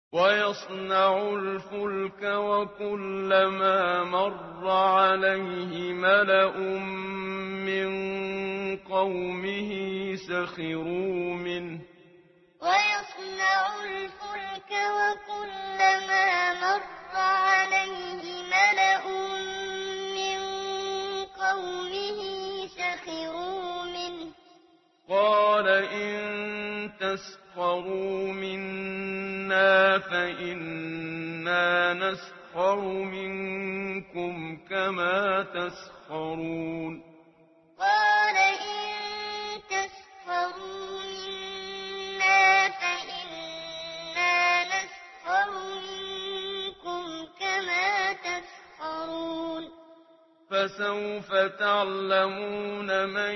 ويصنع الفلك وكلما مر عليه ملأ من قومه سخروا منه ويصنع الفلك وكلما مر عليه ملأ من قومه سخروا منه قال إن تسخروا منا فإنا نسخر منكم كما تسخرون قال إن تسخروا منا فإنا نسخر منكم كما تسخرون فسوف تعلمون من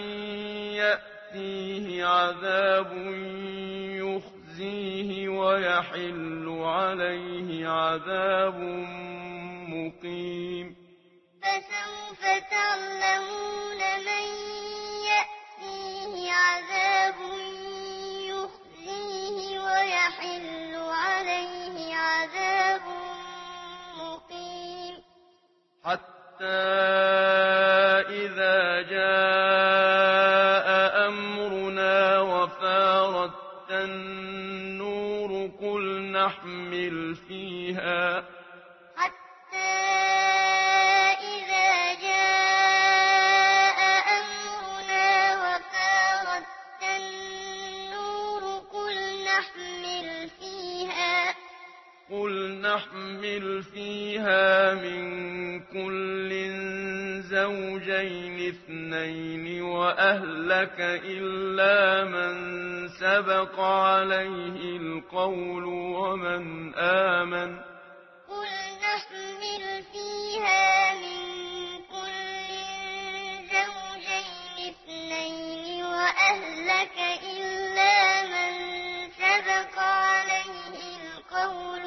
يأتيه عذاب يخزيه ويحل عليه عذاب مقيم فسوف تعلمون من يأتيه عذاب يخزيه ويحل عليه عذاب مقيم حتى إذا جاء أمرنا وفارت النور قل نحمل فيها حتى إذا جاء أمرنا وفارت النور قل نحمل فيها من كل زوجين اثنين وأهلك إلا من سبق عليه القول ومن آمن قل نحمل فيها من كل زوجين اثنين وأهلك إلا من سبق عليه القول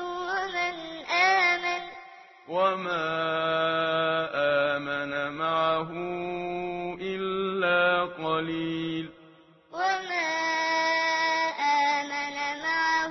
وما آمن معه إلا قليل وما آمن معه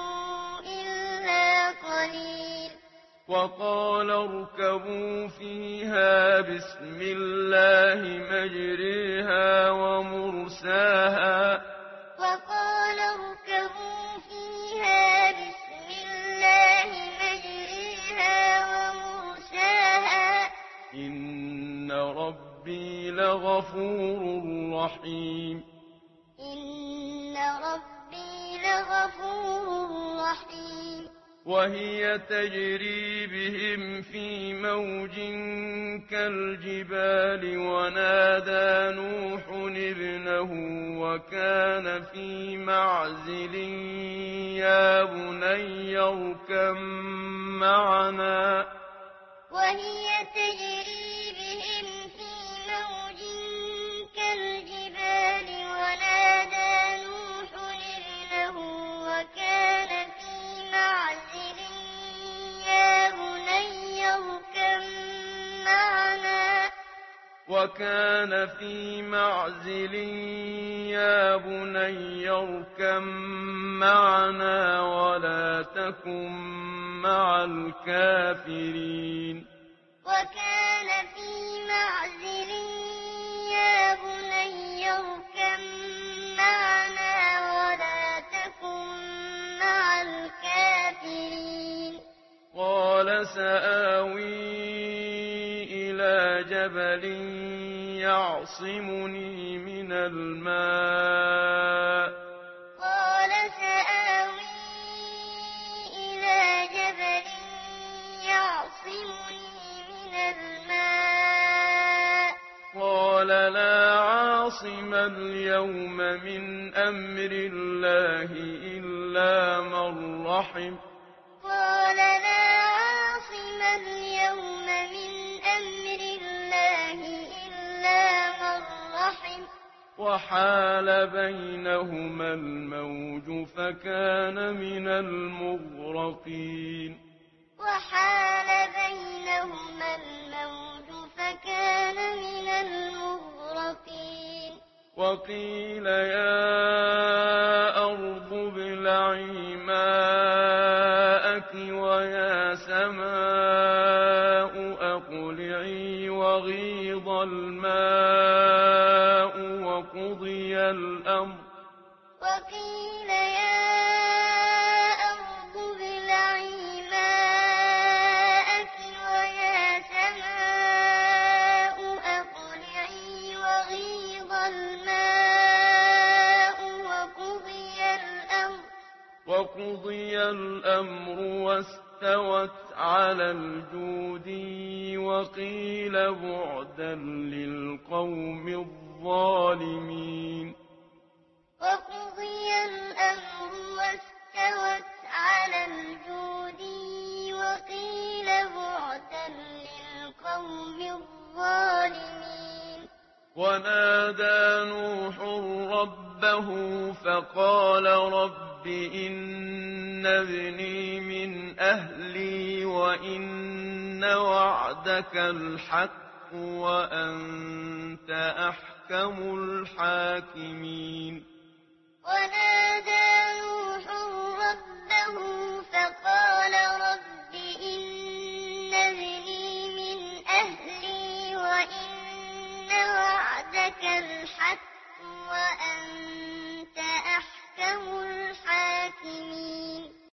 إلا قليل وقال اركبوا فيها بسم الله مجريها ومرساها وقال اركبوا فيها بسم الله مجريها ومرساها إن ربي لغفور رحيم إن ربي لغفور رحيم وهي تجري بهم في موج كالجبال ونادى نوح ابنه وكان في معزل يا بني اركب معنا وهي تجري بهم في موج كالجبال ونادى نوح ابنه وكان في معزل يا بني اركب معنا وكان في معزل يا بني اركب معنا ولا تكن مع الكافرين وكان في معزل يا بني اركب معنا ولا تكن مع الكافرين قال سآوي إلى جبل يعصمني من الماء قال سآوي إلى جبل يعصمني من الماء قال لا عاصم اليوم من أمر الله إلا من رحم قال لا عاصم اليوم من أمر الله إلا من رحم وحال بينهما الموج فكان من المغرقين وحال بينهما الموج فكان من المغرقين وقيل يا أرض ابلعي ماءك الماء وقضي الأمر وقيل يا أرض ابلعي ماءك ويا سماء أقلعي وغيض الماء وقضي الأمر واستوت على الجودي وقيل بعدا للقوم الظالمين وقضي الأمر واستوت على الجودي وقيل بعدا للقوم الظالمين ونادى نوح ربه فقال رب إن ابني من أهلي وإن وعدك الحق وأنت أحكم الحاكمين ونادى نوح ربه فقال رب إن ابني من أهلي وإن وعدك الحق وأنت أحكم الحاكمين